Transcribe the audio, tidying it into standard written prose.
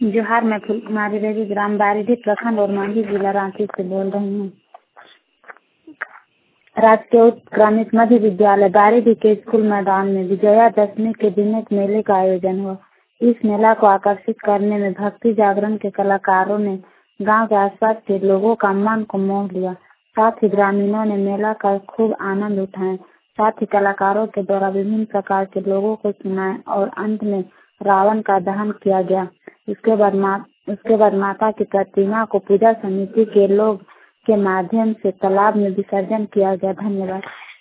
जोहार, मैं फूल कुमारी देवी ग्राम बारीडीह प्रखंड और मांझी जिला रांची से बोल रही हूँ। राजकीय उत्क्रमित मध्य विद्यालय बारीडीह के स्कूल मैदान में विजयादशमी के दिन एक मेले का आयोजन हुआ। इस मेला को आकर्षित करने में भक्ति जागरण के कलाकारों ने गांव के आसपास के लोगों का मन को मोह लिया। साथ ही ग्रामीणों ने मेला का खूब आनंद उठाया। साथ ही कलाकारों के द्वारा विभिन्न प्रकार के लोगों को सुनाए और अंत में रावण का दहन किया गया। उसके बाद माता की प्रतिमा को पूजा समिति के लोग के माध्यम से तालाब में विसर्जन किया गया। धन्यवाद।